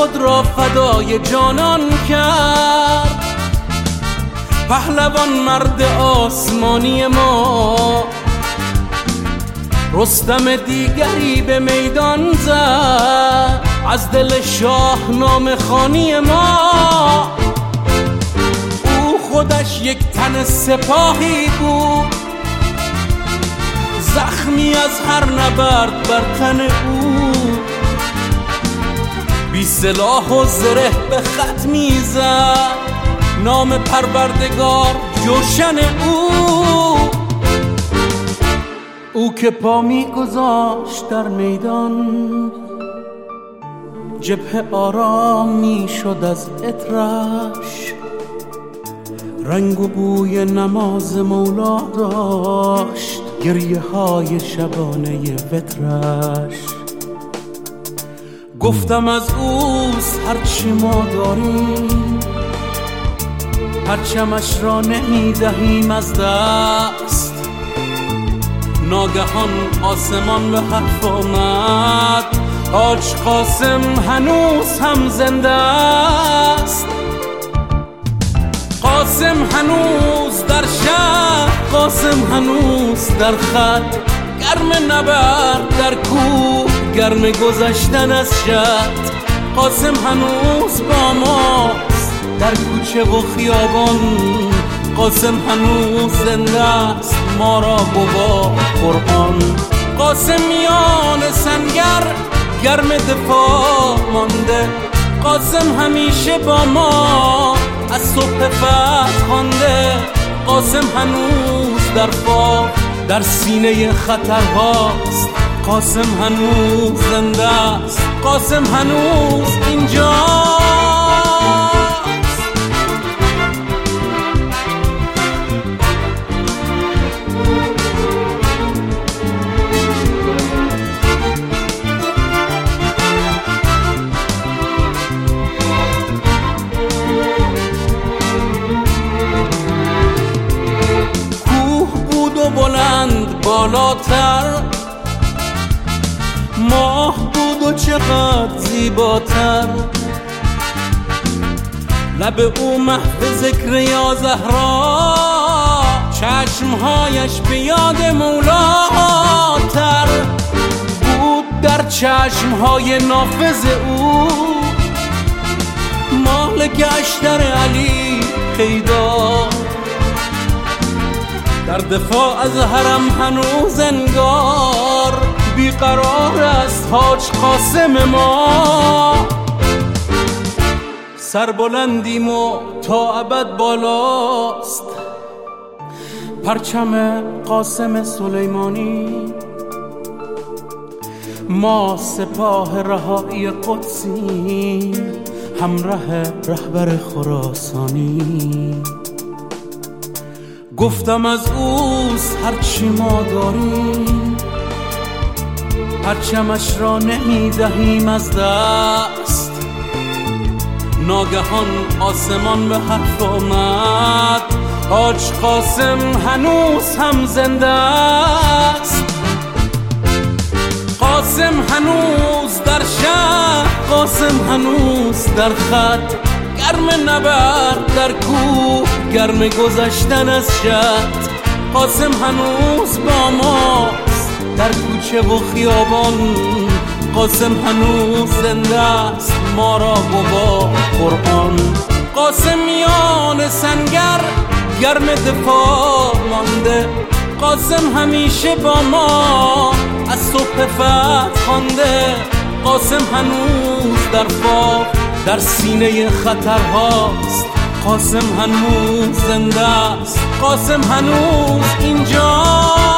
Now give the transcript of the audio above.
خود را فدای جانان کرد. پهلوان مرد آسمانی ما، رستم دیگری به میدان زد از دل شاهنامه خوانی ما. او خودش یک تن سپاهی بود، زخمی از هر نبرد بر تن او. بی سلاح و زره به خط میزد نام پروردگار جوشن او که پا میگذاشت در میدان، جبهه آرام میشد از عطرش. رنگ و بوی نماز مولا داشت گریه های شبانه وترش. گفتم از اوست هرچی ما داریم، پرچمش را نمیدهیم از دست. ناگهان آسمان به حرف آمد، حاج قاسم هنوز هم زنده است. قاسم هنوز در شهر، قاسم هنوز در خط، گرم نبرد در کوه، گرم گذشتن از شط. قاسم هنوز با ماست در کوچه و خیابان، قاسم هنوز زنده است ما را گواه قرآن. قاسم میان سنگر گرم دفاع مانده، قاسم همیشه با ما از صبح فتح خوانده. قاسم هنوز در فاق در سینه خطرهاست، قاسم هنوز زنده است، قاسم هنوز اینجاست. بلند بالاتر، ماه بود و چقدر زیباتر. لب او محو ذکر یا زهرا، چشمهایش به یاد مولاتر. بود در چشمهای نافذ او مال گشتر علی پیدا. در دفاع از حرم هنوز انگار بیقرار است حاج قاسم ما. سربلندیم و تا ابد بالاست پرچم قاسم سلیمانی. ما سپاه رهایی قدسیم، همراه رهبر خراسانی. گفتم از اوست هرچی ما داریم، پرچمش را نمیدهیم از دست. ناگهان آسمان به حرف آمد، حاج قاسم هنوز هم زنده است. قاسم هنوز در شهر، قاسم هنوز در خط، گرم نبرد در کوه، گرم گذشتن از شط. قاسم هنوز با ماست در کوچه و خیابان، قاسم هنوز زنده است ما را گواه قرآن. قاسم میان سنگر گرم دفاع مانده، قاسم همیشه با ما از صبح فتح خوانده. قاسم هنوز در فاق در سینه خطرهاست، قاسم هنوز زنده است، قاسم هنوز اینجا.